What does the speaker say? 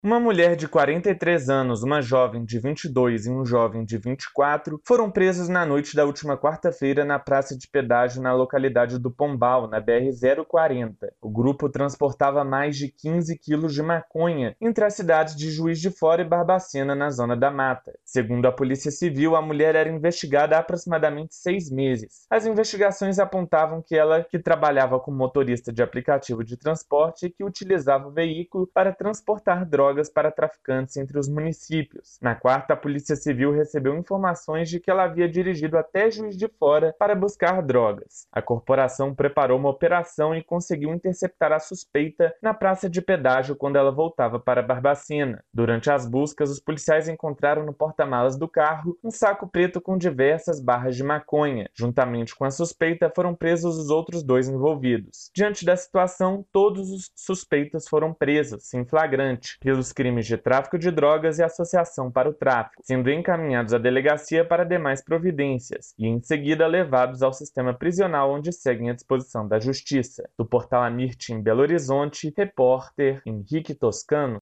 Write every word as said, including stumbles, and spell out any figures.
Uma mulher de quarenta e três anos, uma jovem de vinte e dois e um jovem de vinte e quatro foram presos na noite da última quarta-feira na praça de pedágio na localidade do Pombal, na B R zero quarenta. O grupo transportava mais de quinze quilos de maconha entre as cidades de Juiz de Fora e Barbacena, na Zona da Mata. Segundo a Polícia Civil, a mulher era investigada há aproximadamente seis meses. As investigações apontavam que ela, que trabalhava como motorista de aplicativo de transporte e que utilizava o veículo para transportar drogas para traficantes entre os municípios. Na quarta, a Polícia Civil recebeu informações de que ela havia dirigido até Juiz de Fora para buscar drogas. A corporação preparou uma operação e conseguiu interceptar a suspeita na praça de pedágio quando ela voltava para Barbacena. Durante as buscas, os policiais encontraram no porta-malas do carro um saco preto com diversas barras de maconha. Juntamente com a suspeita, foram presos os outros dois envolvidos. Diante da situação, todos os suspeitos foram presos, em flagrante, pelos crimes de tráfico de drogas e associação para o tráfico, sendo encaminhados à delegacia para demais providências e, em seguida, levados ao sistema prisional onde seguem à disposição da Justiça. Do portal Amirtim, Belo Horizonte, repórter Henrique Toscano.